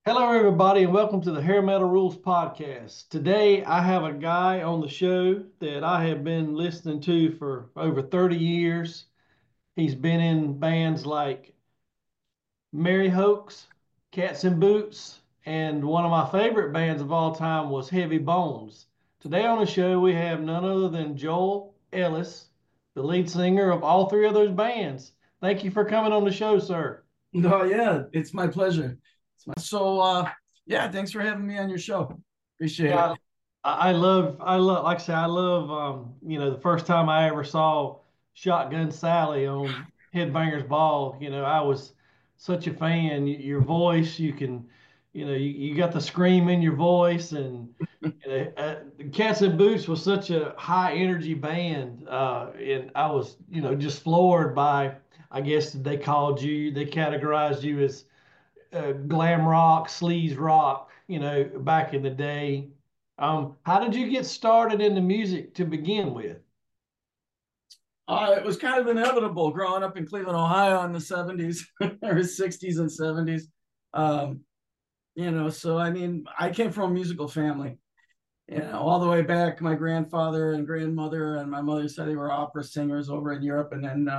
Hello, everybody, and welcome to the Hair Metal Rules podcast. Today, I have a guy on the show that I have been listening to for over 30 years. He's been in bands like Mary Hoax, Cats and Boots, and one of my favorite bands of all time was Heavy Bones. Today on the show, we have none other than Joel Ellis, the lead singer of all three of those bands. Thank you for coming on the show, sir. No, yeah, it's my pleasure. Yeah, thanks for having me on your show. Appreciate it. Yeah, like I say, I love, the first time I ever saw Shotgun Sally on Headbangers Ball, I was such a fan. Your voice, you got the scream in your voice, and Cats and Boots was such a high energy band, and I was, just floored by, I guess they categorized you as glam rock, sleaze rock, back in the day. How did you get started in the music to begin with? It was kind of inevitable growing up in Cleveland, Ohio in the 70s or 60s and 70s. Um, so I mean, I came from a musical family, all the way back. My grandfather and grandmother and my mother said they were opera singers over in Europe. And then,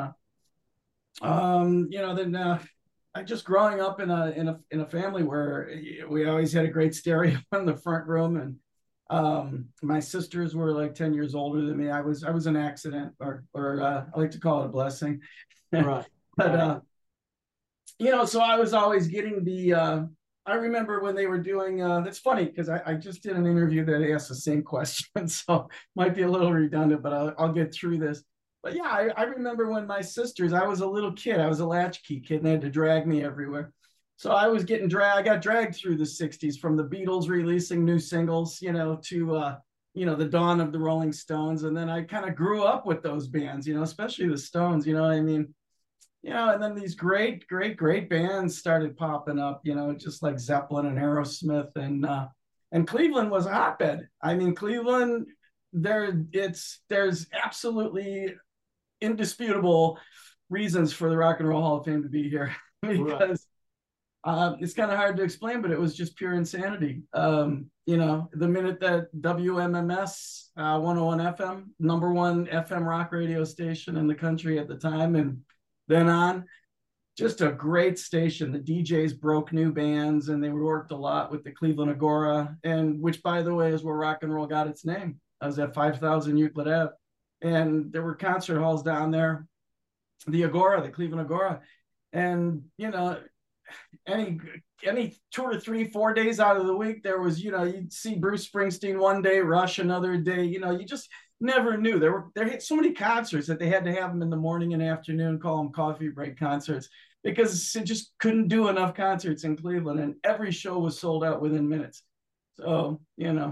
then I just growing up in a family where we always had a great stereo in the front room, and my sisters were like 10 years older than me. I was an accident, or I like to call it a blessing. but Right, right. uh so I was always getting the I remember when they were doing that's funny because I just did an interview that asked the same question, so might be a little redundant, but I'll get through this. But yeah, I remember when my sisters, I was a little kid, I was a latchkey kid, and they had to drag me everywhere. So I was getting dragged, I got dragged through the 60s, from the Beatles releasing new singles, to the dawn of the Rolling Stones. And then I kind of grew up with those bands, especially the Stones, you know what I mean? And then these great, great, great bands started popping up, just like Zeppelin and Aerosmith, and Cleveland was a hotbed. I mean, Cleveland, there's absolutely indisputable reasons for the Rock and Roll Hall of Fame to be here Right. because it's kind of hard to explain, but it was just pure insanity. The minute that WMMS 101 FM, number one FM rock radio station in the country at the time, and then on, just a great station. The DJs broke new bands, and they worked a lot with the Cleveland Agora, and which, by the way, is where rock and roll got its name. I was at 5,000 Euclid Ave, and there were concert halls down there, the Agora, the Cleveland Agora, and any any 2 or 3, 4 days out of the week, there was, you'd see Bruce Springsteen one day, Rush another day. You just never knew. There had so many concerts that they had to have them in the morning and afternoon, call them coffee break concerts, because it just couldn't do enough concerts in Cleveland, and every show was sold out within minutes. So,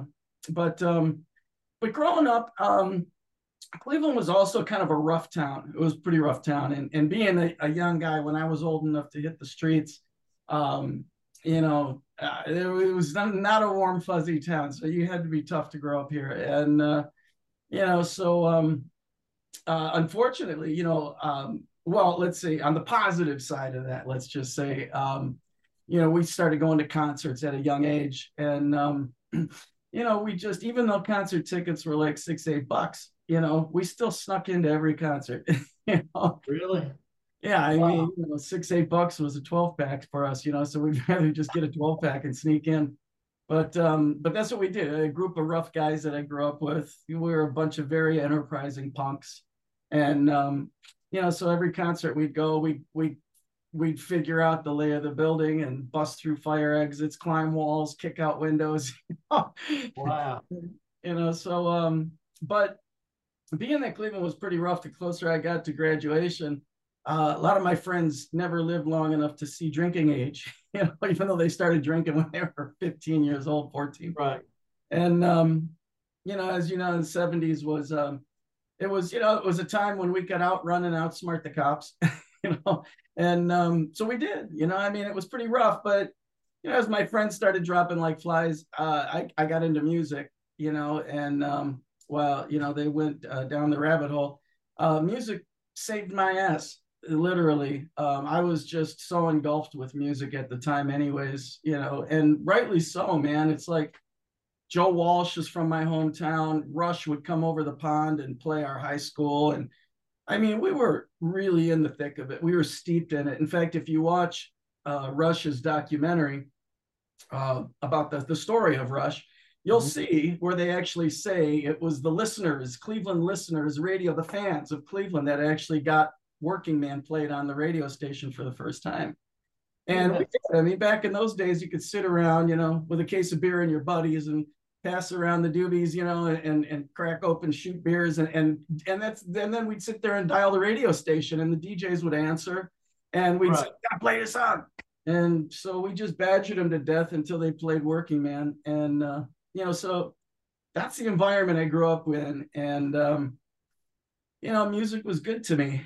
but growing up, Cleveland was also kind of a rough town. It was a pretty rough town. And being a young guy, when I was old enough to hit the streets, it was not a warm, fuzzy town. So you had to be tough to grow up here. And, unfortunately, well, let's see, on the positive side of that, let's just say, we started going to concerts at a young age. And, we just, even though concert tickets were like $6, $8, we still snuck into every concert. you know? Really? Yeah, I mean, Wow. $6, $8 was a 12 pack for us, so we'd rather just get a 12 pack and sneak in. But that's what we did. A group of rough guys that I grew up with. We were a bunch of very enterprising punks. And so every concert we'd go, we'd figure out the lay of the building and bust through fire exits, climb walls, kick out windows. Wow. But being that Cleveland was pretty rough, the closer I got to graduation, a lot of my friends never lived long enough to see drinking age, even though they started drinking when they were 15 years old, 14. Right. And, as you know, in the 70s it was a time when we could outrun and outsmart the cops, you know, and so we did, I mean, it was pretty rough, but, as my friends started dropping like flies, I got into music, and they went down the rabbit hole. Music saved my ass. literally. I was just so engulfed with music at the time, anyways, and rightly so, man. It's like Joe Walsh is from my hometown. Rush would come over the pond and play our high school. And I mean, we were really in the thick of it. We were steeped in it. In fact, if you watch Rush's documentary about the story of Rush, you'll see where they actually say it was the listeners, Cleveland listeners, radio, the fans of Cleveland that actually got Working Man played on the radio station for the first time. And we did. I mean, back in those days, you could sit around, with a case of beer and your buddies and pass around the doobies, and crack open, shoot beers, and then we'd sit there and dial the radio station, and the DJs would answer, and we'd say, "Gotta play this song." And so we just badgered them to death until they played Working Man, and so that's the environment I grew up in, and music was good to me.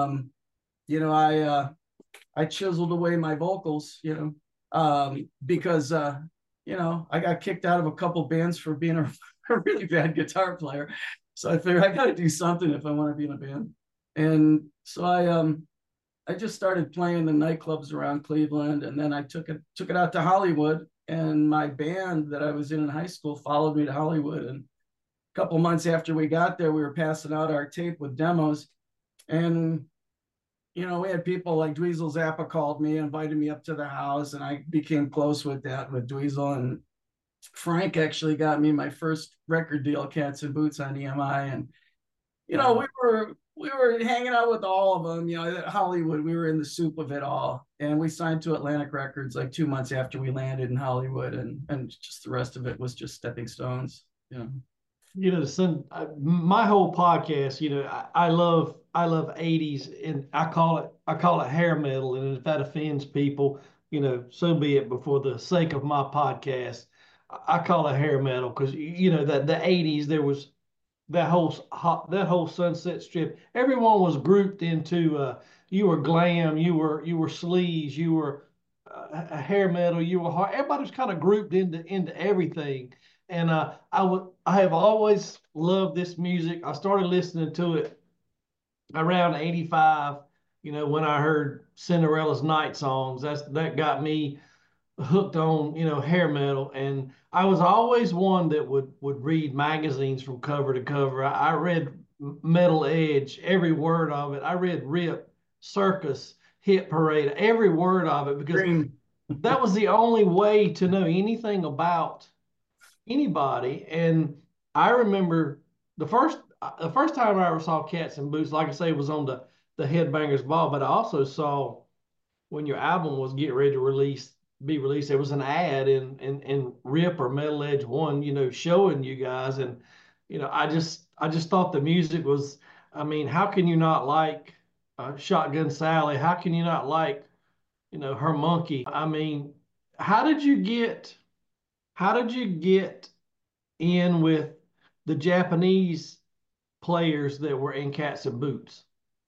I chiseled away my vocals, because I got kicked out of a couple bands for being a really bad guitar player. So I figured I got to do something if I want to be in a band. And so I just started playing the nightclubs around Cleveland, and then I took it out to Hollywood. And my band that I was in high school followed me to Hollywood. And a couple months after we got there, we were passing out our tape with demos, and we had people like Dweezil Zappa called me, invited me up to the house, and I became close with Dweezil. And Frank actually got me my first record deal, Cats and Boots, on EMI. And we were hanging out with all of them. At Hollywood, we were in the soup of it all, and we signed to Atlantic Records like 2 months after we landed in Hollywood, and just the rest of it was just stepping stones. My whole podcast, I love 80s, and I call it hair metal. And if that offends people, so be it. But for the sake of my podcast, I call it hair metal because that the 80s, there was that whole Sunset Strip. Everyone was grouped into you were glam, you were sleaze, you were hair metal, you were hard. Everybody was kind of grouped into everything. And I have always loved this music. I started listening to it around 85, when I heard Cinderella's Night Songs. That got me hooked on, hair metal. And I was always one that would read magazines from cover to cover. I read Metal Edge, every word of it. I read Rip, Circus, Hit Parade, every word of it, because that was the only way to know anything about anybody. And I remember the first time I ever saw Cats and Boots, like I say, was on the Headbangers Ball. But I also saw when your album was getting ready to be released, there was an ad in Rip or Metal Edge One, showing you guys. And I just thought the music was, I mean, how can you not like Shotgun Sally? How can you not like Her Monkey? I mean, how did you get in with the Japanese players that were in Cats and Boots?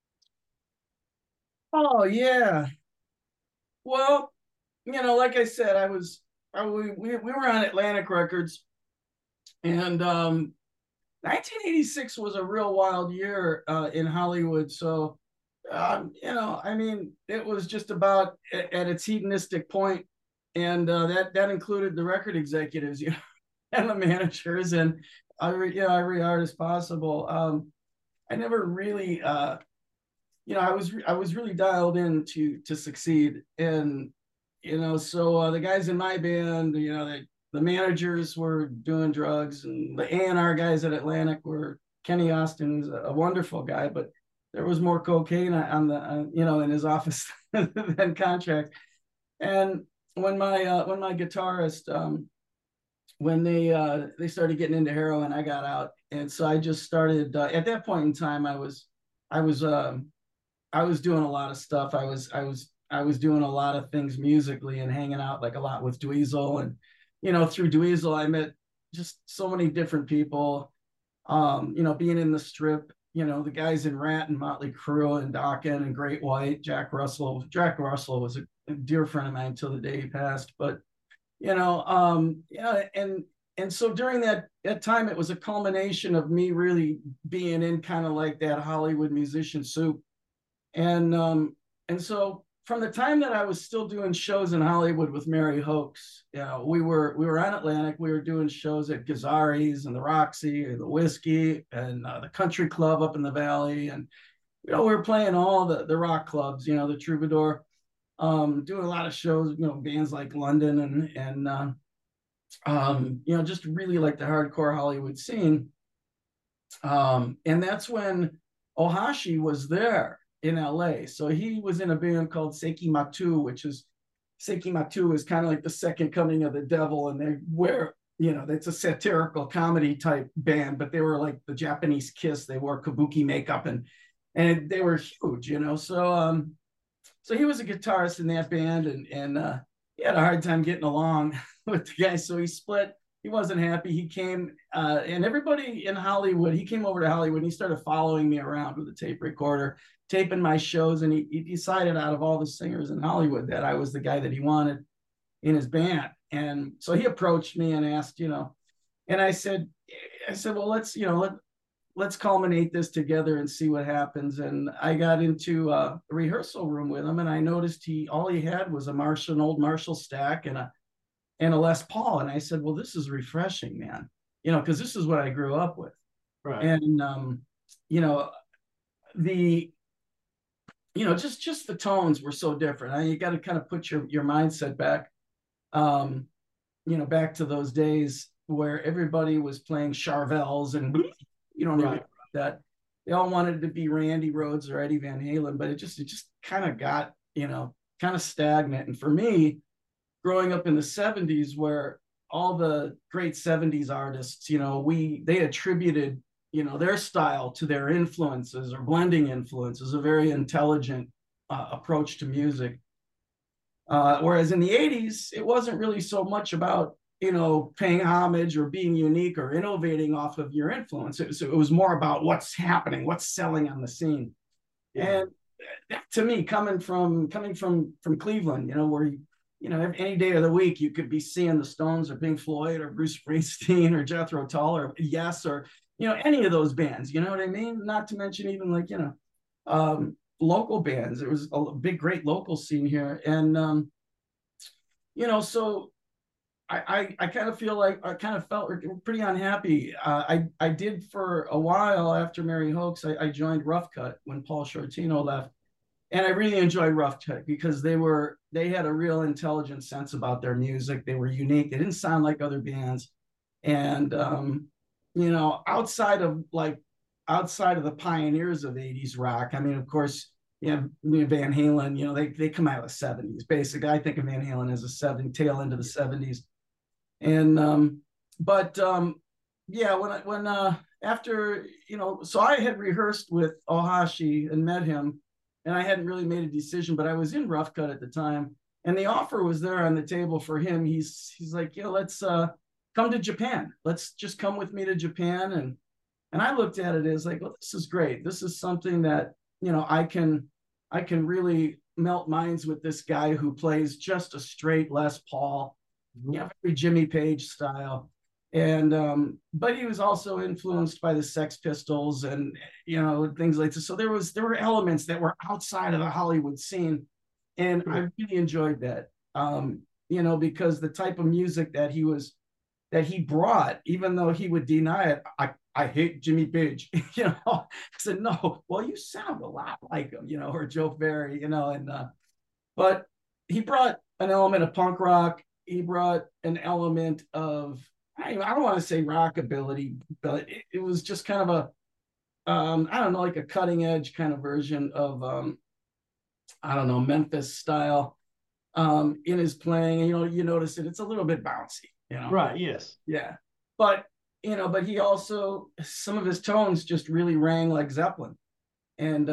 Oh yeah. Well, like I said, we were on Atlantic Records, and 1986 was a real wild year in Hollywood. So, I mean, it was just about at its hedonistic point, and that included the record executives, and the managers, and every artist possible. I never really, I was really dialed in to succeed, and so the guys in my band, the managers were doing drugs, and the A&R guys at Atlantic were Kenny Austin, who's a wonderful guy, but there was more cocaine in his office than contract. And when my guitarist, when they started getting into heroin, I got out, and so I just started. At that point in time, I was doing a lot of stuff. I was doing a lot of things musically and hanging out like a lot with Dweezil, and through Dweezil I met just so many different people. Being in the Strip, the guys in Rat and Motley Crue and Dokken and Great White, Jack Russell. Jack Russell was a dear friend of mine until the day he passed. But and so during that time, it was a culmination of me really being in kind of like that Hollywood musician soup. And so from the time that I was still doing shows in Hollywood with Mary Hoax, we were on Atlantic. We were doing shows at Gazzari's and the Roxy and the Whiskey and the Country Club up in the Valley, and we were playing all the rock clubs, the Troubadour, doing a lot of shows, bands like London and just really like the hardcore Hollywood scene. And that's when Ohashi was there in LA. So he was in a band called Seiki Matu, Seiki Matu is kind of like the second coming of the devil. And they wear, it's a satirical comedy type band, but they were like the Japanese Kiss. They wore kabuki makeup and they were huge, So he was a guitarist in that band, and he had a hard time getting along with the guys. So he split. He wasn't happy. He came, and everybody in Hollywood, he came over to Hollywood and he started following me around with a tape recorder, taping my shows. And he decided out of all the singers in Hollywood that I was the guy that he wanted in his band. And so he approached me and asked, and I said, well, let's culminate this together and see what happens. And I got into a rehearsal room with him, and I noticed all he had was an old Marshall stack and a Les Paul. And I said, well, this is refreshing, man, because this is what I grew up with. Right. And just the tones were so different. You got to kind of put your mindset back, back to those days where everybody was playing Charvels and right. That they all wanted to be Randy Rhoads or Eddie Van Halen, but it just kind of got, kind of stagnant. And for me, growing up in the 70s, where all the great 70s artists, they attributed, their style to their influences or blending influences, a very intelligent approach to music. Whereas in the 80s, it wasn't really so much about, paying homage or being unique or innovating off of your influence. It was more about what's happening, what's selling on the scene. Yeah. And to me, coming from Cleveland, where any day of the week you could be seeing the Stones or Pink Floyd or Bruce Springsteen or Jethro Tull or Yes or any of those bands. You know what I mean? Not to mention even like local bands. There was a big, great local scene here, and so I kind of feel like I kind of felt pretty unhappy. I did for a while after Mary Hoax. I joined Rough Cut when Paul Shortino left, and I really enjoyed Rough Cut because they had a real intelligent sense about their music. They were unique. They didn't sound like other bands, and outside of the pioneers of 80s rock. I mean, of course, Van Halen. They come out of the 70s. Basically, I think of Van Halen as a tail into the 70s. And after so I had rehearsed with Ohashi and met him, and I hadn't really made a decision, but I was in Rough Cut at the time, and the offer was there on the table for him. He's like, let's come to Japan. Let's just come with me to Japan. And I looked at it as like, well, this is great. This is something that I can really melt minds with this guy who plays just a straight Les Paul. Very Jimmy Page style. And but he was also influenced by the Sex Pistols and things like this. So there were elements that were outside of the Hollywood scene, and I really enjoyed that. Because the type of music that he brought, even though he would deny it, I hate Jimmy Page. I said, no, well, you sound a lot like him, or Joe Perry, but he brought an element of punk rock. He brought an element of, I don't want to say rockabilly, but it was just kind of a, I don't know, like a cutting edge kind of version of, Memphis style in his playing. And, you notice it's a little bit bouncy, Right. Yes. Yeah. But he also, some of his tones just really rang like Zeppelin. And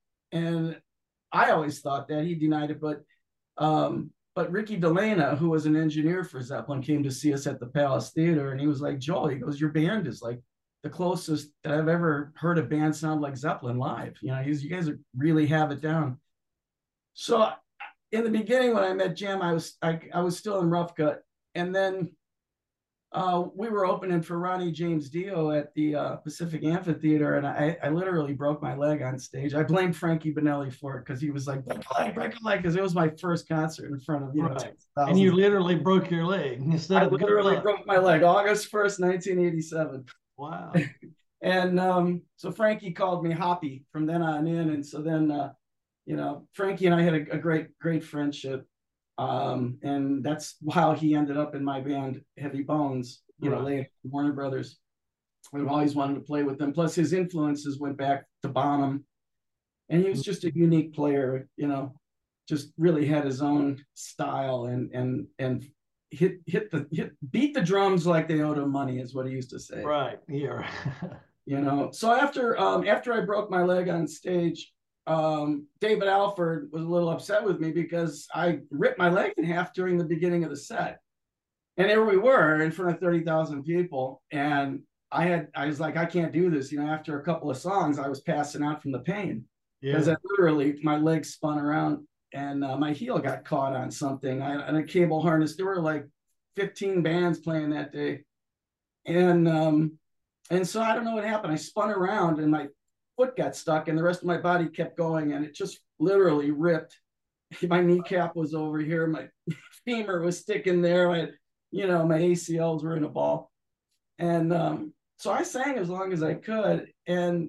I always thought that. He denied it, but Ricky DeLena, who was an engineer for Zeppelin, came to see us at the Palace Theater, and he was like, Joel, he goes, your band is like the closest that I've ever heard a band sound like Zeppelin live. You guys really have it down. So in the beginning, when I met Jim, I was still in Rough Cut. And then We were opening for Ronnie James Dio at the Pacific Amphitheater, and I literally broke my leg on stage. I blamed Frankie Benelli for it because he was like, break a leg, because it was my first concert in front of, Right. And you thousands. literally broke your leg instead I of good literally luck. broke my leg August 1st, 1987. Wow. And so Frankie called me Hoppy from then on in. And so then, Frankie and I had a great friendship. And that's how he ended up in my band, Heavy Bones, Right. later, Warner Brothers. I've always wanted to play with them. Plus, his influences went back to Bonham. And he was just a unique player, just really had his own style and beat the drums like they owed him money, is what he used to say. Right. Yeah. So after I broke my leg on stage, David Alford was a little upset with me because I ripped my leg in half during the beginning of the set. And there we were in front of 30,000 people. And I was like, I can't do this. After a couple of songs, I was passing out from the pain because Yeah. literally my leg spun around and my heel got caught on something. And a cable harness. There were like 15 bands playing that day. And so I don't know what happened. I spun around and my foot got stuck and the rest of my body kept going and it just literally ripped. My kneecap was over here. My femur was sticking there. My ACLs were in a ball. And so I sang as long as I could. And,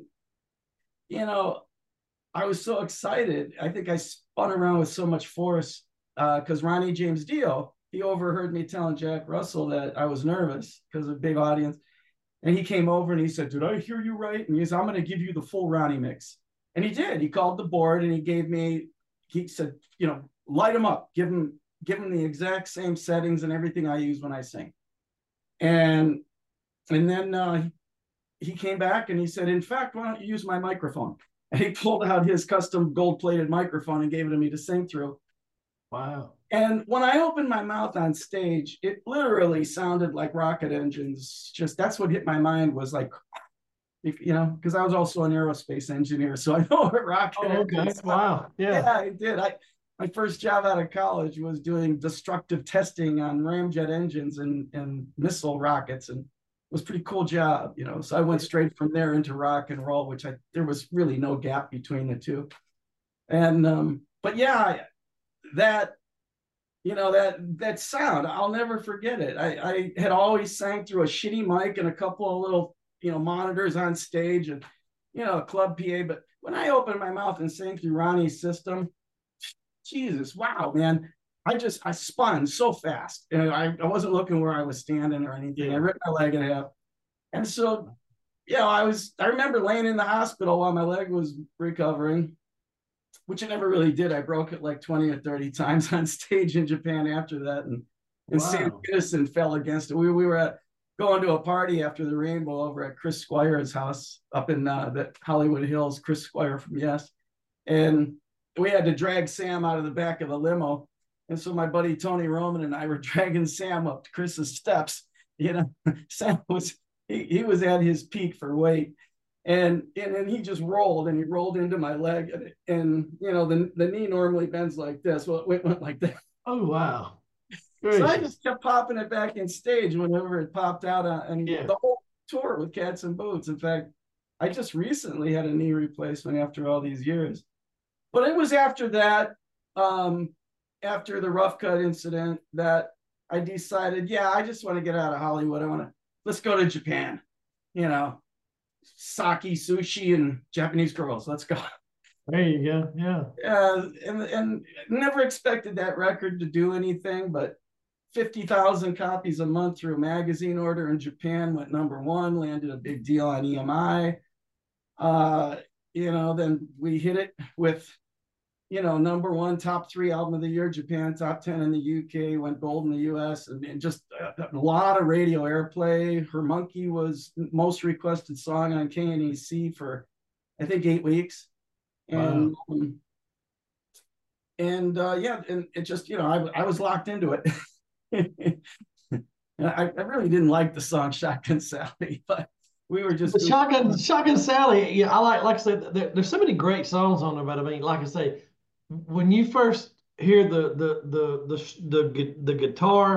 I was so excited. I think I spun around with so much force because Ronnie James Dio, he overheard me telling Jack Russell that I was nervous because of a big audience. And he came over and he said, did I hear you right? And he said, I'm going to give you the full Ronnie mix. And he did. He called the board and he said, light him up, give him the exact same settings and everything I use when I sing. And then he came back and he said, in fact, why don't you use my microphone? And he pulled out his custom gold-plated microphone and gave it to me to sing through. Wow. And when I opened my mouth on stage, it literally sounded like rocket engines. Just that's what hit my mind was like, because I was also an aerospace engineer, so I know what rocket engines. Okay. Wow. Yeah. Yeah, I did. My first job out of college was doing destructive testing on ramjet engines and missile rockets, and it was a pretty cool job, So I went straight from there into rock and roll, which there was really no gap between the two. And but yeah, that sound, I'll never forget it. I had always sang through a shitty mic and a couple of little monitors on stage and a club PA, but when I opened my mouth and sang through Ronnie's system, Jesus, wow, man. I spun so fast and I wasn't looking where I was standing or anything. Yeah. I ripped my leg in half. And so, I remember laying in the hospital while my leg was recovering, which I never really did. I broke it like 20 or 30 times on stage in Japan after that. And Wow. Sam Kinison fell against it. We were going to a party after the Rainbow over at Chris Squire's house up in the Hollywood Hills, Chris Squire from Yes. And we had to drag Sam out of the back of the limo. And so my buddy Tony Roman and I were dragging Sam up to Chris's steps. Sam he was at his peak for weight. And then he just rolled and he rolled into my leg. And the knee normally bends like this. Well, it went like that. Oh, wow. So I just kept popping it back in stage whenever it popped out. And Yeah. the whole tour with Cats and Boots. In fact, I just recently had a knee replacement after all these years. But it was after that, after the Rough Cut incident, that I decided, I just want to get out of Hollywood. Let's go to Japan, sake, sushi, and Japanese girls. Let's go. There you go. Yeah. And never expected that record to do anything, but 50,000 copies a month through a magazine order in Japan, went #1, landed a big deal on EMI. Then we hit it with, #1, top 3 album of the year, Japan, top 10 in the UK, went gold in the US, and just a lot of radio airplay. Her Monkey was most requested song on KNEC for, I think, 8 weeks. And Wow. And it just, I was locked into it. I really didn't like the song Shotgun Sally, but we were just Shotgun Sally. Yeah, like I said, there's so many great songs on there. But I mean, like I say, when you first hear the guitar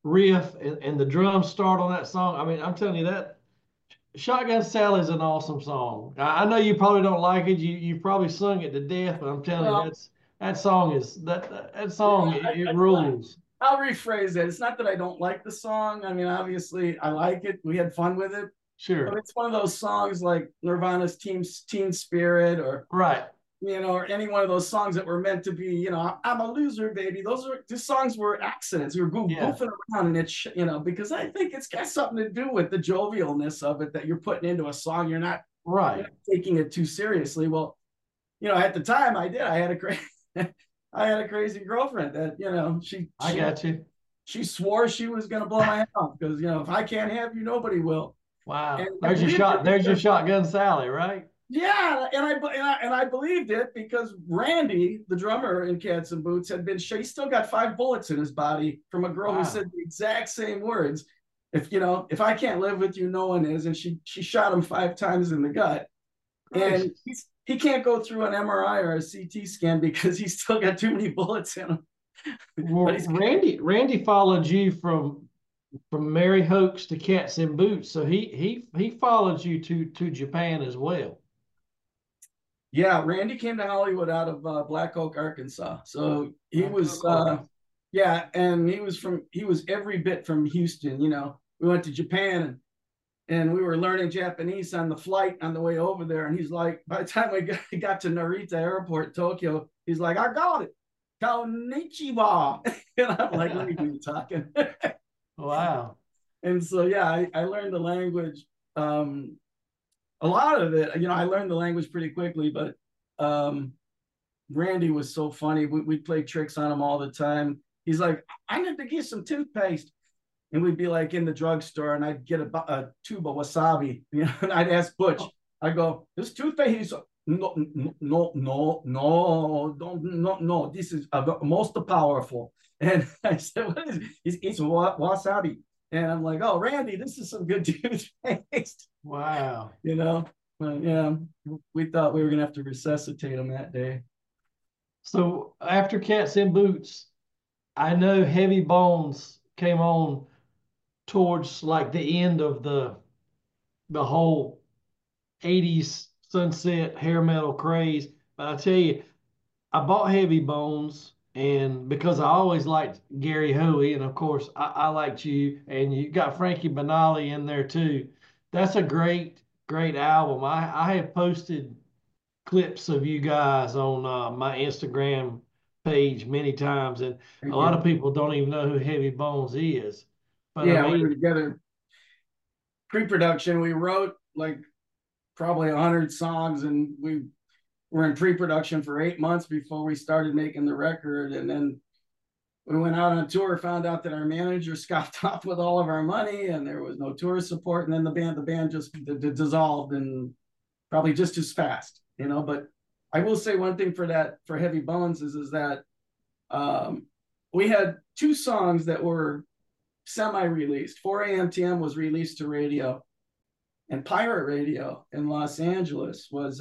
riff and the drums start on that song. I mean, I'm telling you that Shotgun Sally is an awesome song. I know you probably don't like it. You probably sung it to death, but I'm telling you Well, that song is that yeah, song it rules. I'll rephrase it. It's not that I don't like the song. I mean, obviously, I like it. We had fun with it, but Sure. it's one of those songs like Nirvana's Teen Spirit, or Right. or any one of those songs that were meant to be, I'm a loser, baby. These songs were accidents. We were Yeah. goofing around, and it's because I think it's got something to do with the jovialness of it that you're putting into a song. You're Right. not taking it too seriously. Well, at the time I did. I had a crazy, I had a crazy girlfriend that she I she got you. she swore she was going to blow my head off because if I can't have you, nobody will. And Wow. I There's your believed it shot. There's your because Shotgun Sally, right? yeah, and I believed it because Randy, the drummer in Cats and Boots, had been he still got 5 bullets in his body from a girl who Wow. said the exact same words. If I can't live with you, no one is. And she shot him 5 times in the gut, and Gracious. he can't go through an MRI or a CT scan because he's still got too many bullets in him. But Well, he's Randy followed you from Mary Hoax to Cats in Boots, so he followed you to Japan as well. Yeah, Randy came to Hollywood out of Black Oak, Arkansas. So he Black was, Oak, Arkansas. yeah, and he was every bit from Houston. We went to Japan, and we were learning Japanese on the flight on the way over there. And he's like, by the time we got to Narita Airport, Tokyo, he's like, I got it. Konnichiwa. And I'm like, what are you talking? Wow. And so, yeah, I learned the language. A lot of it, I learned the language pretty quickly, but um, Randy was so funny. We'd play tricks on him all the time. He's like, I need to get some toothpaste. And we'd be like in the drugstore, and I'd get a tube of wasabi. And I'd ask Butch, I go, this toothpaste? He's like, no, no, no, no, don't, no, no. This is most powerful. And I said, what is it? It's wasabi. And I'm like, oh, Randy, this is some good toothpaste. Wow. you know. But yeah, we thought we were gonna have to resuscitate him that day. So after Cats in Boots, I know Heavy Bones came on towards like the end of the whole 80s sunset hair metal craze. But I tell you, I bought Heavy Bones and because I always liked Gary Hoey, and of course I liked you, and you got Frankie Banali in there too. That's a great album. I have posted clips of you guys on my Instagram page many times, and a Thank lot you. of people don't even know who Heavy Bones is. But I Yeah, we were mean, together pre-production. We wrote like probably 100 songs, and we were in pre-production for 8 months before we started making the record. And then we went out on tour, found out that our manager scoffed off with all of our money, and there was no tour support. And then the band just dissolved, and probably just as fast. But I will say one thing for Heavy Bones is that um, we had 2 songs that were semi-released. 4 AMTM was released to radio, and Pirate Radio in Los Angeles was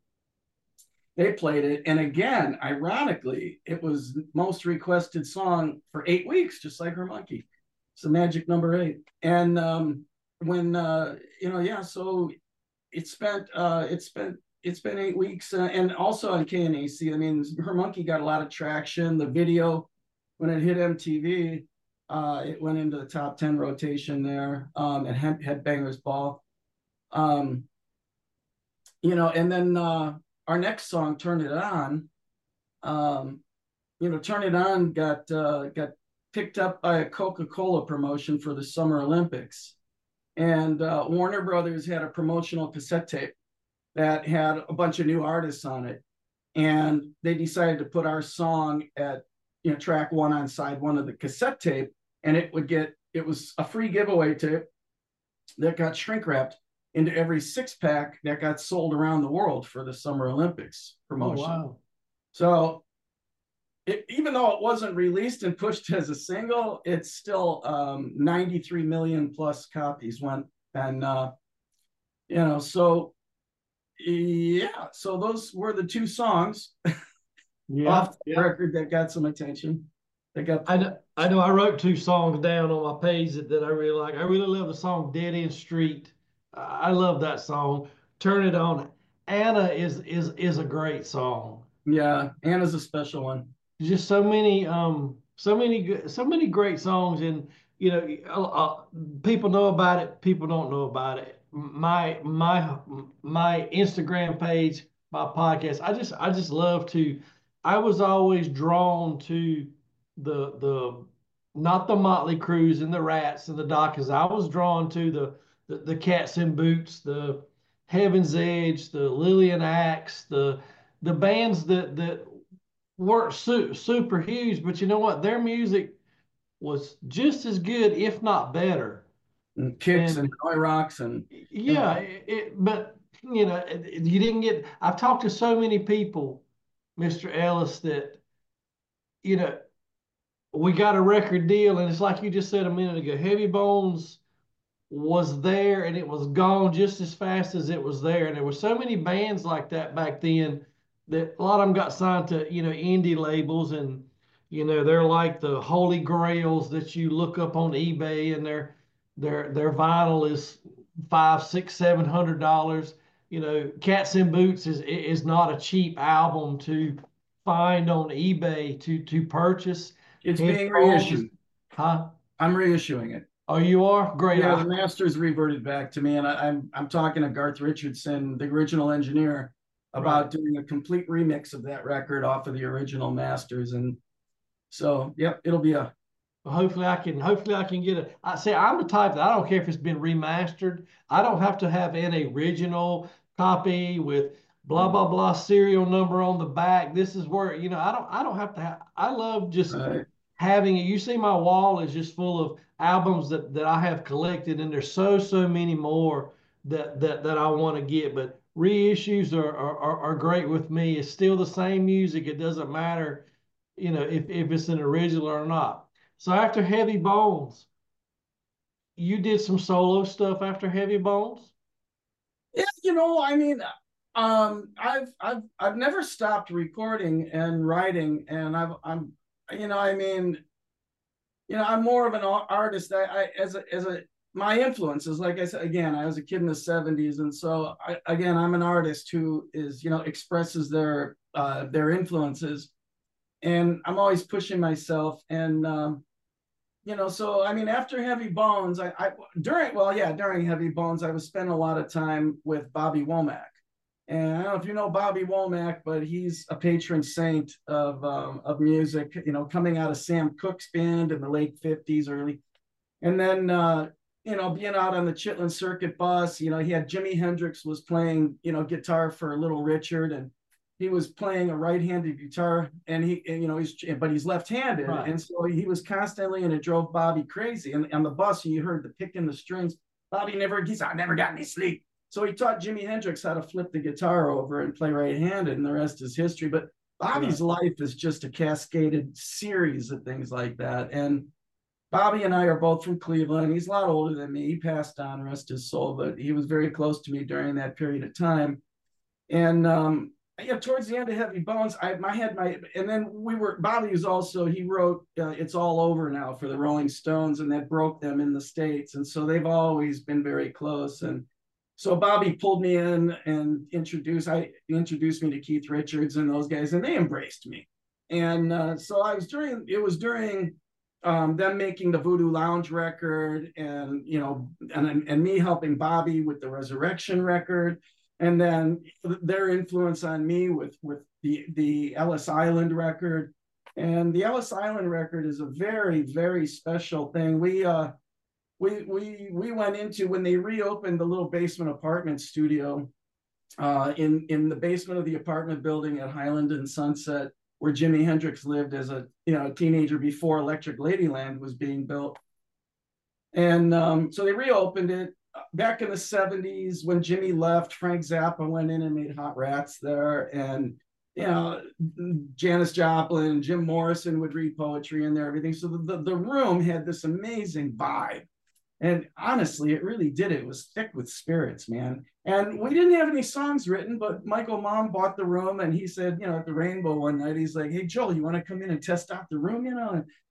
they played it. And again, ironically, it was the most requested song for 8 weeks, just like Her Monkey. It's the magic number 8. And when yeah, so it's been 8 weeks, and also on KNAC. I mean, Her Monkey got a lot of traction. The video, when it hit MTV, it went into the top 10 rotation there, and Headbangers Ball. Um, and then our next song, Turn It On, um, Turn It On got picked up by a Coca-Cola promotion for the Summer Olympics. And Warner Brothers had a promotional cassette tape that had a bunch of new artists on it. And they decided to put our song at track 1 on side 1 of the cassette tape, and it was a free giveaway tape that got shrink wrapped into every 6-pack that got sold around the world for the Summer Olympics oh promotion. wow. So even though it wasn't released and pushed as a single, it's still 93 million plus copies went. And so yeah, so those were the 2 songs Yeah, off the yeah. record that got some attention. They got I know. I wrote two songs down on my page that I really like. I really love the song "Dead End Street." I love that song. "Turn It On." Anna is a great song. yeah, Anna's a special one. Just so many so many great songs, and you know, people know about it, people don't know about it. My Instagram page, my podcast, I just love to. I was always drawn to the not the Motley Crues and the Rats and the Dockers. I was drawn to the Cats in Boots, the Heaven's Edge, the Lillian Axe, the bands that weren't super huge, but you know what? Their music was just as good, if not better. And Kicks and And Joy Rocks and yeah. yeah, but you know, you didn't get. I've talked to so many people, Mr. Ellis, that you know, we got a record deal, and it's like you just said a minute ago. Heavy Bones was there and it was gone just as fast as it was there. And there were so many bands like that back then that a lot of them got signed to, you know, indie labels, and, you know, they're like the holy grails that you look up on eBay, and their vinyl is five, six, $700. You know, Cats in Boots is not a cheap album to find on eBay to purchase. It's Heavy being Bones is, reissued. huh? I'm reissuing it. Oh, you are great. Yeah, the masters reverted back to me, and I'm talking to Garth Richardson, the original engineer, about Right. doing a complete remix of that record off of the original masters. And so, yep, it'll be a Well, hopefully I can get it. I say I'm the type that I don't care if it's been remastered. I don't have to have an original copy with blah blah blah serial number on the back. This is where, you know, I don't have to have. I love just uh, having it. You see my wall is just full of albums that I have collected, and there's so many more that I want to get. But reissues are great with me. It's still the same music. It doesn't matter, you know, if it's an original or not. So after Heavy Bones, you did some solo stuff after Heavy Bones? yeah, I mean, I've never stopped recording and writing, and I mean, I'm more of an artist. As a my influences, like I said, again, I was a kid in the '70s, and so again, I'm an artist who is, expresses their influences, and I'm always pushing myself. And so I mean, after Heavy Bones, during Heavy Bones, I was spending a lot of time with Bobby Womack. And I don't know if you know Bobby Womack, but he's a patron saint of music. Coming out of Sam Cooke's band in the late '50s, early, and then being out on the Chitlin Circuit bus. He had Jimi Hendrix was playing guitar for Little Richard, and he was playing a right-handed guitar, and he's left-handed, Right. and so he was constantly, and it drove Bobby crazy. And on the bus, you heard the pick in the strings. He said, "I never got any sleep." So he taught Jimi Hendrix how to flip the guitar over and play right-handed, and the rest is history. But Bobby's life is just a cascaded series of things like that. And Bobby and I are both from Cleveland. He's a lot older than me. He passed on, rest his soul, but he was very close to me during that period of time. And towards the end of Heavy Bones, and then Bobby was also, he wrote It's All Over Now for the Rolling Stones, and that broke them in the States. And so they've always been very close. And so Bobby pulled me in and introduced me to Keith Richards and those guys, and they embraced me. And so it was during them making the Voodoo Lounge record, and me helping Bobby with the Resurrection record, and then their influence on me with the Ellis Island record. And the Ellis Island record is a very, very special thing. We went into, when they reopened the little basement apartment studio in the basement of the apartment building at Highland and Sunset, where Jimi Hendrix lived as a teenager before Electric Ladyland was being built. And so they reopened it back in the '70s. When Jimmy left, Frank Zappa went in and made Hot Rats there. And Janis Joplin, Jim Morrison would read poetry in there, everything. So the room had this amazing vibe. And honestly, it really did. It was thick with spirits, man. And we didn't have any songs written, but Michael Mom bought the room, and he said, at the Rainbow one night, he's like, "Hey, Joel, you want to come in and test out the room?" And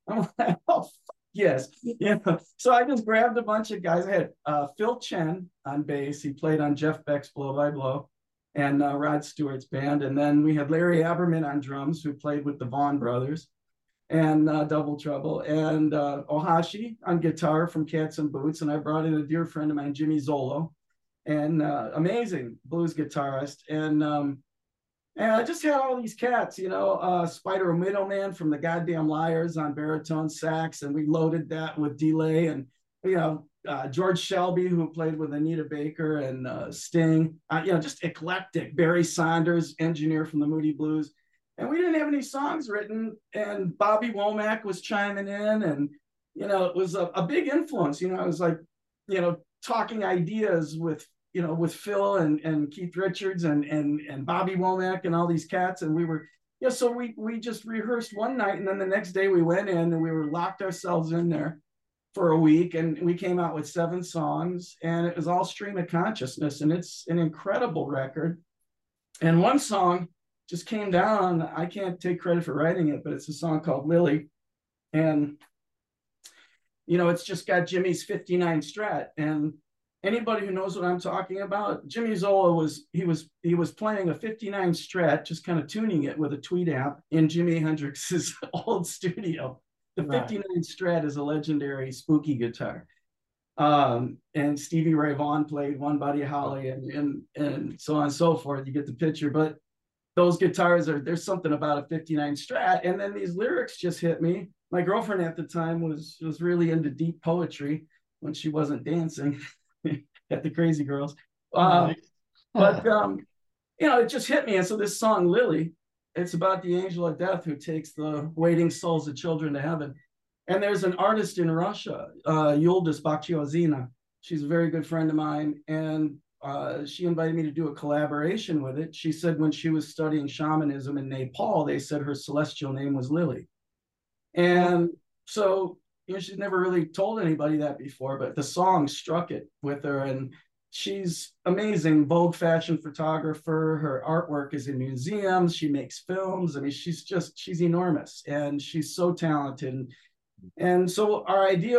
I'm like, oh, yes. Yeah. So I just grabbed a bunch of guys. I had Phil Chen on bass. He played on Jeff Beck's Blow by Blow and Rod Stewart's band. And then we had Larry Aberman on drums, who played with the Vaughn brothers and Double Trouble, and Ohashi on guitar from Cats and Boots. And I brought in a dear friend of mine, Jimmy Zolo, and amazing blues guitarist. And I just had all these cats, Spider Middleman from the Goddamn Liars on baritone sax, and we loaded that with delay, and George Shelby, who played with Anita Baker and Sting, just eclectic. Barry Saunders, engineer from the Moody Blues, and we didn't have any songs written, and Bobby Womack was chiming in, and it was a big influence. I was like, talking ideas with Phil and Keith Richards and Bobby Womack and all these cats. And we were, so we just rehearsed one night, and then the next day we went in and we were locked ourselves in there for a week, and we came out with 7 songs, and it was all stream of consciousness, and it's an incredible record. And one song just came down. I can't take credit for writing it, but it's a song called Lily. And, it's just got Jimmy's 59 Strat. And anybody who knows what I'm talking about, Jimmy Zola was playing a 59 Strat, just kind of tuning it with a Tweed amp in Jimi Hendrix's old studio. The 59 Strat is a legendary spooky guitar. And Stevie Ray Vaughan played One Buddy Holly and so on and so forth. You get the picture. But those guitars there's something about a 59 Strat. And then these lyrics just hit me. My girlfriend at the time was really into deep poetry when she wasn't dancing at the Crazy Girls. But it just hit me. And so this song, Lily, it's about the angel of death who takes the waiting souls of children to heaven. And there's an artist in Russia, Yuldis Bakhchiozina. She's a very good friend of mine. And she invited me to do a collaboration with it. She said when she was studying shamanism in Nepal, they said her celestial name was Lily. And so, she's never really told anybody that before, but the song struck it with her. And she's amazing, Vogue fashion photographer. Her artwork is in museums. She makes films. I mean, she's enormous, and she's so talented. And so our idea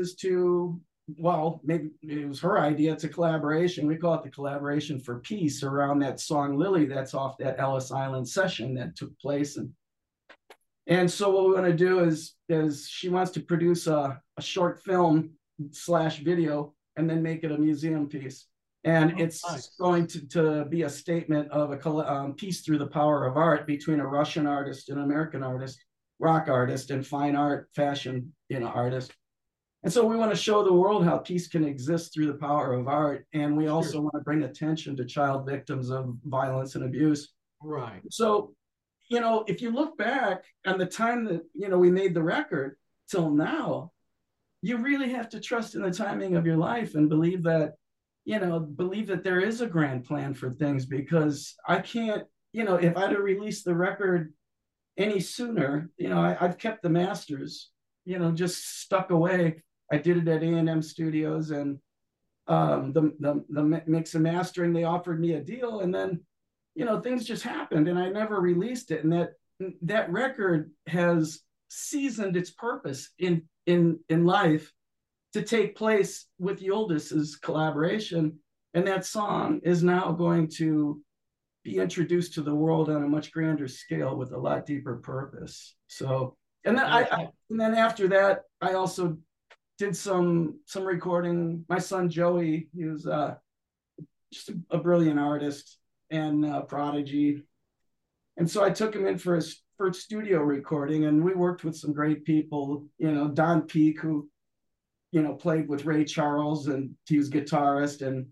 maybe it was her idea. It's a collaboration. We call it the Collaboration for Peace around that song Lily that's off that Ellis Island session that took place. And so what we want to do is she wants to produce a short film / video and then make it a museum piece. And it's going to be a statement of a peace through the power of art between a Russian artist and an American artist, rock artist and fine art, fashion, artist. And so we want to show the world how peace can exist through the power of art. And we also want to bring attention to child victims of violence and abuse. Right. So, if you look back on the time that, we made the record till now, you really have to trust in the timing of your life and believe that there is a grand plan for things, because I can't, if I'd have released the record any sooner, I've kept the masters, just stuck away. I did it at A&M Studios, and the mix and mastering, they offered me a deal, and then things just happened and I never released it. And that record has seasoned its purpose in life to take place with Yuldis's collaboration. And that song is now going to be introduced to the world on a much grander scale with a lot deeper purpose. So, and then after that, I also did some recording. My son Joey, he was just a brilliant artist and prodigy. And so I took him in for his first studio recording, and we worked with some great people, Don Peake, who, played with Ray Charles, and he was guitarist, and,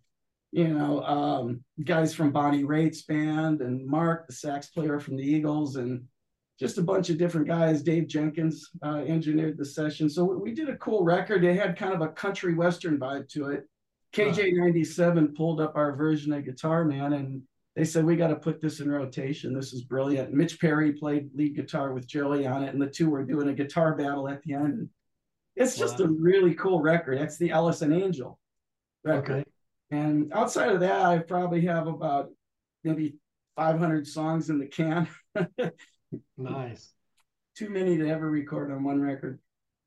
guys from Bonnie Raitt's band, and Mark, the sax player from the Eagles, and just a bunch of different guys. Dave Jenkins engineered the session. So we did a cool record. It had kind of a country Western vibe to it. KJ97 pulled up our version of Guitar Man, and they said, we got to put this in rotation. This is brilliant. Mitch Perry played lead guitar with Joey on it, and the two were doing a guitar battle at the end. It's just a really cool record. That's the Ellis and Angel record. Okay. And outside of that, I probably have about maybe 500 songs in the can. Nice. Too many to ever record on one record.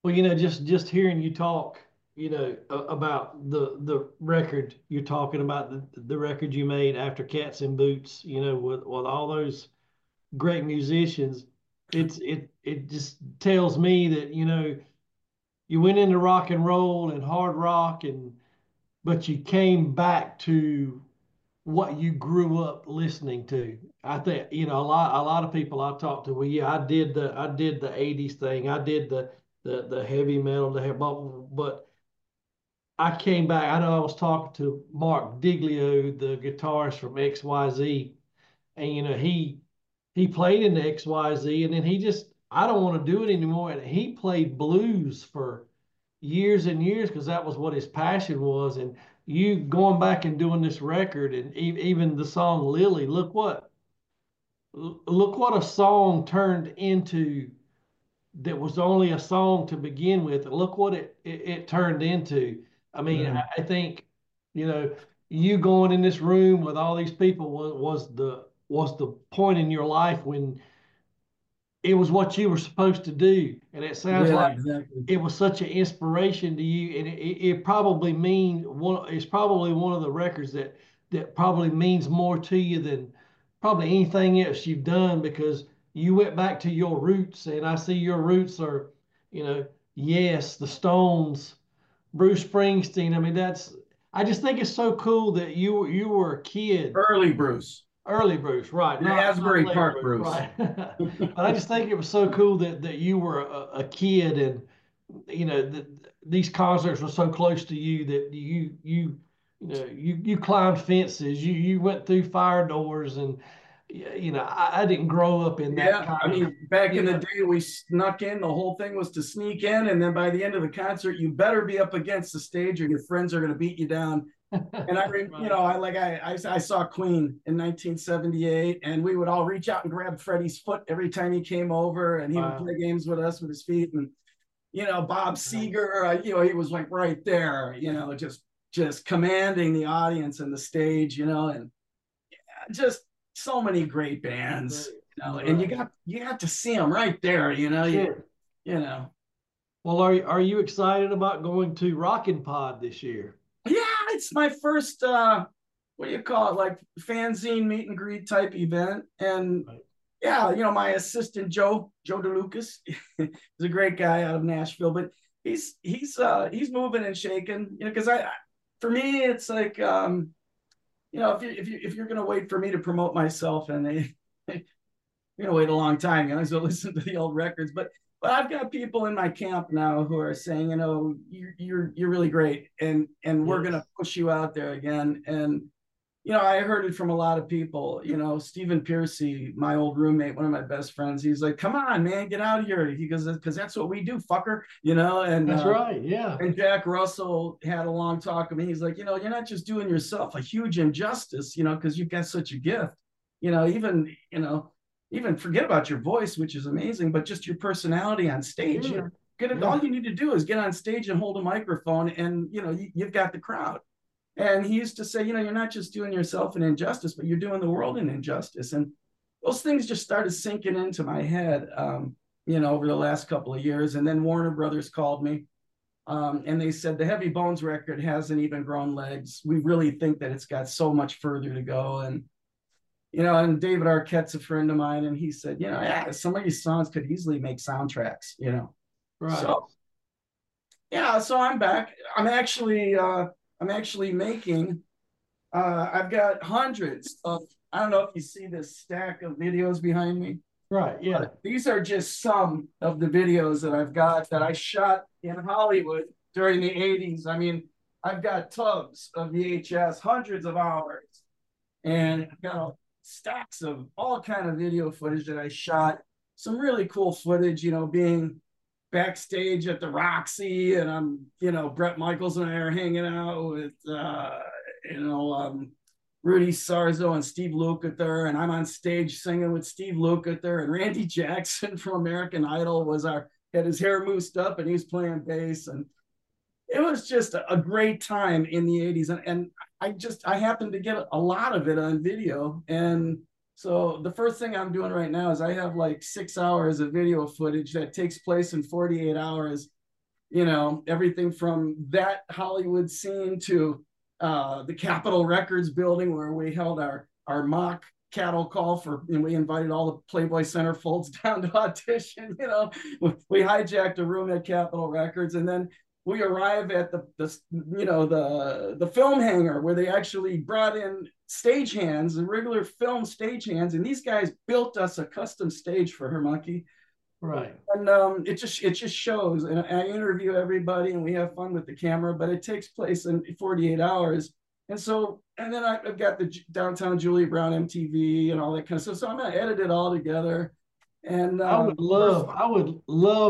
Well, you know, just hearing you talk, you know, about the record you're talking about, the record you made after Cats in Boots, you know, with all those great musicians, it just tells me that, you know, you went into rock and roll and hard rock, and but you came back to what you grew up listening to. I think, you know, a lot of people I talked to, well, yeah, I did the 80s thing. I did the heavy metal, but I came back. I know I was talking to Mark Diglio, the guitarist from XYZ, and you know, he played in the XYZ, and then he just, I don't want to do it anymore. And he played blues for years and years because that was what his passion was. And you going back and doing this record, and even the song Lily, look what a song turned into, that was only a song to begin with. And look what it turned into. I mean, Yeah. I think, you know, you going in this room with all these people was the point in your life when it was what you were supposed to do. And it sounds Yeah, like exactly. it was such an inspiration to you. And it probably it's probably one of the records that probably means more to you than probably anything else you've done, because you went back to your roots. And I see your roots are, you know, yes, the Stones, Bruce Springsteen. I mean, I just think it's so cool that you were a kid. Early Bruce. Early Bruce, right? Yeah, Not Asbury later Park Bruce, Bruce. right? But I just think it was so cool that you were a kid, and you know these concerts were so close to you that you climbed fences, you went through fire doors, and you know I didn't grow up in that Yeah, I kind of, mean, back you in the know. day, we snuck in. The whole thing was to sneak in, and then by the end of the concert, you better be up against the stage, or your friends are going to beat you down. And you Right, know, I saw Queen in 1978, and we would all reach out and grab Freddie's foot every time he came over, and he would wow, play games with us with his feet. And you know, Bob right. Seger, you know, he was like right there, you know, just commanding the audience and the stage, you know, and just so many great bands, Right, you know, and right. you got to see them right there, you know, Sure. you know. Well, are you excited about going to Rockin' Pod this year? Yeah, it's my first what do you call it, like fanzine meet and greet type event. And Right. yeah, you know, my assistant Joe DeLucas is a great guy out of Nashville, but he's moving and shaking, you know, because I for me it's like you know, if you're gonna wait for me to promote myself, and you're gonna wait a long time, you know, so listen to the old records. But I've got people in my camp now who are saying, you know, you're really great, and we're gonna Yes. push you out there again. And you know, I heard it from a lot of people. You know, Stephen Piercy, my old roommate, one of my best friends, he's like, "Come on, man, get out of here." He goes, "Because that's what we do, fucker." You know, That's right. Yeah. and Jack Russell had a long talk with me. He's like, you know, you're not just doing yourself a huge injustice, you know, because you've got such a gift. You know, even forget about your voice, which is amazing, but just your personality on stage. You know, Sure. Yeah. all you need to do is get on stage and hold a microphone, and you know, you've got the crowd. And he used to say, you know, you're not just doing yourself an injustice, but you're doing the world an injustice. And those things just started sinking into my head, you know, over the last couple of years. And then Warner Brothers called me, and they said the Heavy Bones record hasn't even grown legs. We really think that it's got so much further to go. And you know, and David Arquette's a friend of mine, and he said, you know, yeah, some of these songs could easily make soundtracks. You know, Right. so yeah, so I'm back. I'm actually making. I've got hundreds of. I don't know if you see this stack of videos behind me. Right. Yeah. These are just some of the videos that I've got that I shot in Hollywood during the 80s. I mean, I've got tubs of VHS, hundreds of hours, and I've got stacks of all kind of video footage that I shot. Some really cool footage, you know, being backstage at the Roxy, and you know, Bret Michaels and I are hanging out with, you know, Rudy Sarzo and Steve Lukather, and I'm on stage singing with Steve Lukather, and Randy Jackson from American Idol had his hair moosed up, and he was playing bass, and it was just a great time in the 80s. And I happened to get a lot of it on video. And so the first thing I'm doing right now is I have like 6 hours of video footage that takes place in 48 hours. You know, everything from that Hollywood scene to the Capitol Records building where we held our mock cattle call for, and we invited all the Playboy centerfolds down to audition. You know, we hijacked a room at Capitol Records, and then we arrive at the you know the film hangar where they actually brought in stagehands, the regular film stagehands, and these guys built us a custom stage for Her Monkey. Right. And it just shows, and I interview everybody, and we have fun with the camera, but it takes place in 48 hours. And so, and then I've got the downtown Julia Brown MTV and all that kind of stuff. So I'm gonna edit it all together. And I would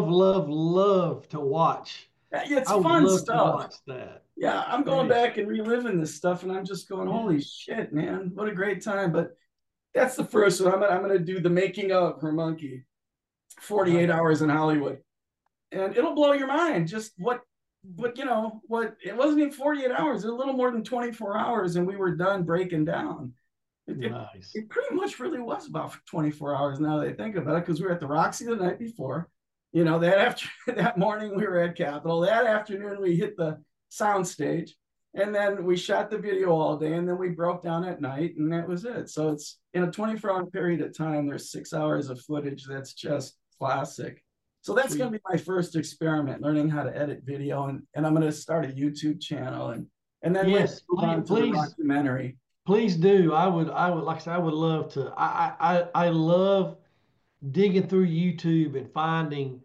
love to watch. yeah, it's I would fun love to stuff. watch that. Yeah, I'm going Yeah. back and reliving this stuff, and I'm just going, Yeah. holy shit, man, what a great time. But that's the first one. I'm gonna do the making of Her Monkey, 48 hours in Hollywood, and it'll blow your mind. Just what you know, what it wasn't even 48 hours, it was a little more than 24 hours, and we were done breaking down. It, it, Nice. it pretty much really was about 24 hours now that I think about it, because we were at the Roxy the night before. You know, that after that morning we were at Capitol. That afternoon we hit the sound stage, and then we shot the video all day, and then we broke down at night, and that was it. So it's in a 24-hour period of time, there's 6 hours of footage that's just classic. So that's going to be my first experiment, learning how to edit video, and I'm going to start a YouTube channel, and then Yes, move on to the please, documentary. please do. Like I said, I would love to. I love digging through YouTube and finding,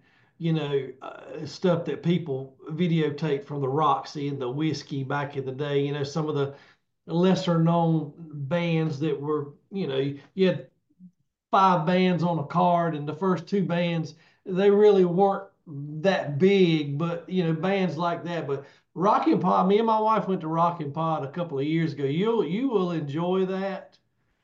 stuff that people videotape from the Roxy and the Whiskey back in the day. You know, some of the lesser known bands that were, you had five bands on a card, and the first two bands, they really weren't that big, but bands like that. But Rockin' Pod, me and my wife went to Rockin' Pod a couple of years ago. You will enjoy that.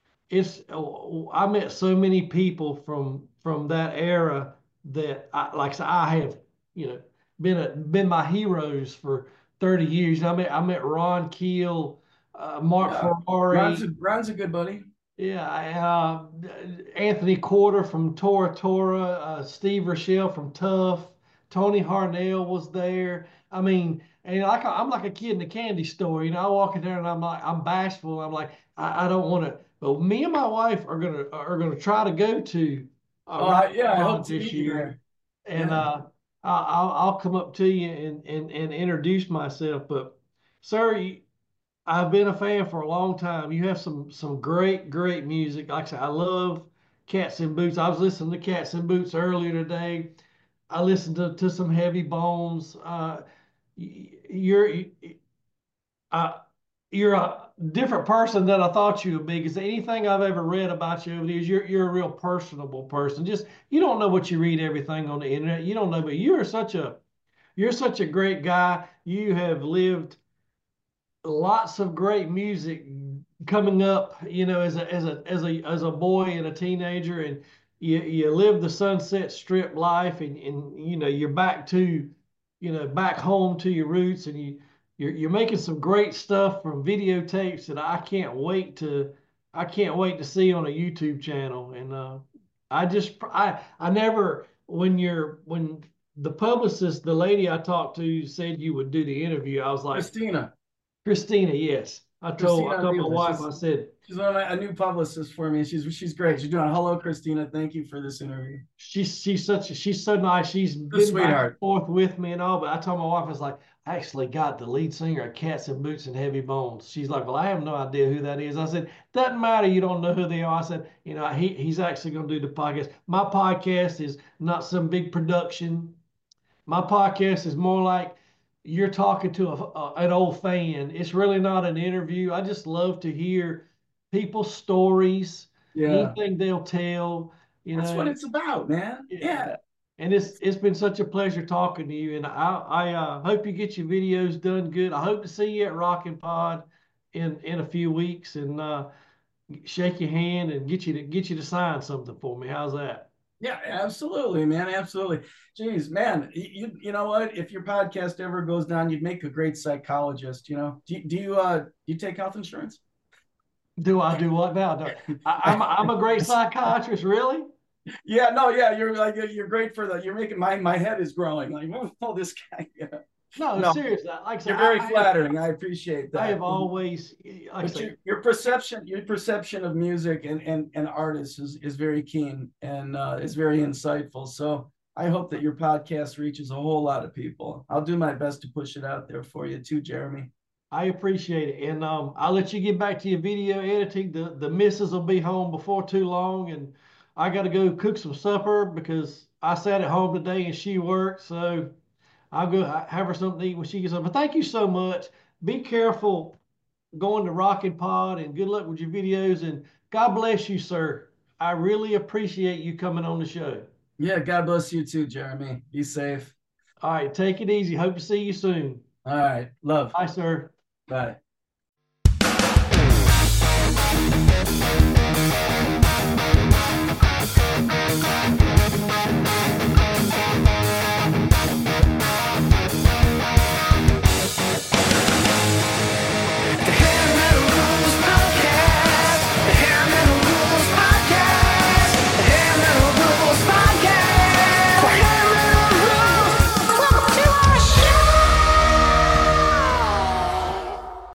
I met so many people from that era that like I said, I have been my heroes for 30 years. I met Ron Keel, Mark Yeah, Ron's Ferrari. Ron's a good buddy. Yeah, Anthony Quarter from Tora Tora, Steve Rochelle from Tough, Tony Harnell was there. I mean, and I'm like a kid in a candy store. I walk in there and I'm bashful. I'm like, I don't want to. But me and my wife are gonna try to go to Rock Yeah, I hope Pond to this meet you year, there. and Yeah. I'll come up to you and introduce myself. But sir, I've been a fan for a long time. You have some great music. Like I said, I love Cats in Boots. I was listening to Cats in Boots earlier today. I listened to some Heavy Bones. You're uh, you're a different person than I thought you would be. Because anything I've ever read about you over the years, you're a real personable person. Just you don't know what you read everything on the internet. You don't know, but you're such a great guy. You have lived lots of great music coming up, as a boy and a teenager, and you live the Sunset Strip life, and you're back home to your roots, and you're making some great stuff from videotapes that I can't wait to see on a YouTube channel. And I never when the publicist, the lady I talked to, said you would do the interview, I was like, Christina. Christina, yes. I Christina told my Rivas. wife, I said, She's one of a new publicist for me. She's great. She's doing hello, Christina. Thank you for this interview. she's so nice. She's The been back and sweetheart. forth with me and all, but I told my wife, I was like, I actually got the lead singer of Cats and Boots and Heavy Bones. She's like, well, I have no idea who that is. I said, doesn't matter. You don't know who they are. I said, he's actually going to do the podcast. My podcast is not some big production. My podcast is more like you're talking to an old fan. It's really not an interview. I just love to hear people's stories, Yeah. anything they'll tell, That's what it's about, man. yeah. Yeah. And it's been such a pleasure talking to you. And I hope you get your videos done good. I hope to see you at Rockin' Pod in a few weeks, and shake your hand and get you to sign something for me. How's that? Yeah, absolutely, man. Absolutely. Geez, man, you know what? If your podcast ever goes down, you'd make a great psychologist, you know. Do you take health insurance? Do I do what now? I, I'm a great psychiatrist, really? Yeah, no, yeah, you're like you're great for the. You're making my head is growing. Like, oh, this guy. Yeah. No, No, seriously, like I said, you're very flattering. I appreciate I that. have always, like I But say, your perception of music and artists is very keen and is very insightful. So I hope that your podcast reaches a whole lot of people. I'll do my best to push it out there for you too, Jeremy. I appreciate it. And I'll let you get back to your video editing. The missus will be home before too long, and I got to go cook some supper because I sat at home today and she worked. So I'll go have her something to eat when she gets up. But thank you so much. Be careful going to Rockin' Pod, and good luck with your videos. And God bless you, sir. I really appreciate you coming on the show. Yeah, God bless you too, Jeremy. Be safe. All right, take it easy. Hope to see you soon. All right, love. Bye, sir. Bye.